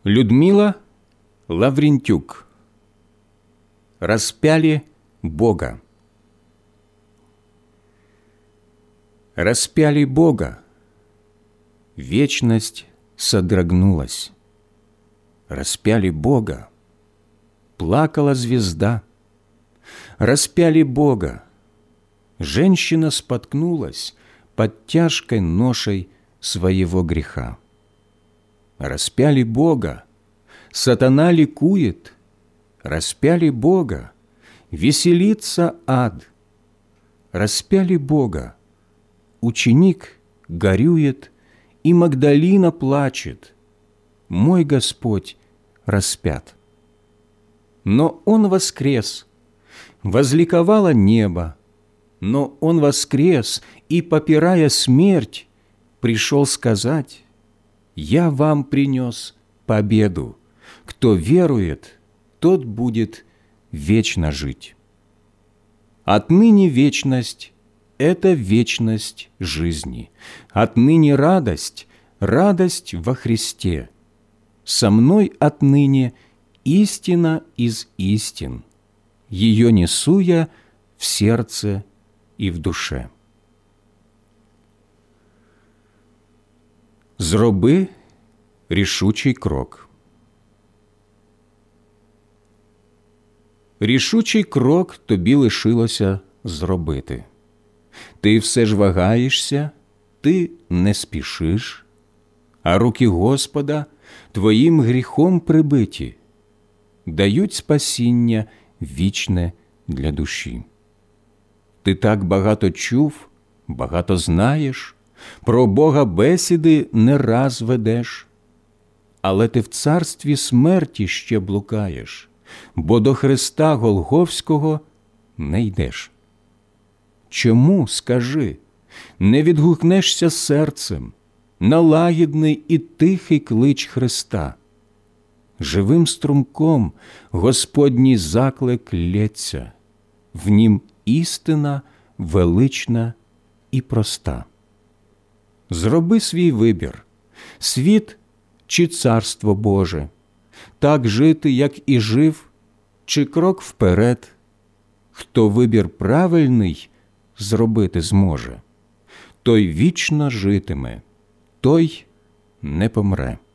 Людмила Лаврентюк. Распяли Бога. Распяли Бога. Вечность содрогнулась. Распяли Бога. Плакала звезда. Распяли Бога. Женщина споткнулась под тяжкой ношей своего греха. Распяли Бога. Сатана ликует. Распяли Бога. Веселится ад. Распяли Бога. Ученик горюет, и Магдалина плачет. Мой Господь распят. Но Он воскрес. Возликовало небо. Но Он воскрес, и, попирая смерть, пришел сказать: «Я вам принес победу. Кто верует, тот будет вечно жить». Отныне вечность – это вечность жизни. Отныне радость – радость во Христе. Со мной отныне истина из истин. Ее несу я в сердце и в душе. Зроби рішучий крок. Рішучий крок тобі лишилося зробити. Ти все ж вагаєшся, ти не спішиш, а руки Господа твоїм гріхом прибиті, дають спасіння вічне для душі. Ти так багато чув, багато знаєш, про Бога бесіди не раз ведеш, але ти в царстві смерті ще блукаєш, бо до Христа Голгофського не йдеш. Чому, скажи, не відгукнешся серцем на лагідний і тихий клич Христа? Живим струмком Господній заклик лється, в нім істина велична і проста. Зроби свій вибір – світ чи царство Боже, так жити, як і жив, чи крок вперед. Хто вибір правильний зробити зможе, той вічно житиме, той не помре.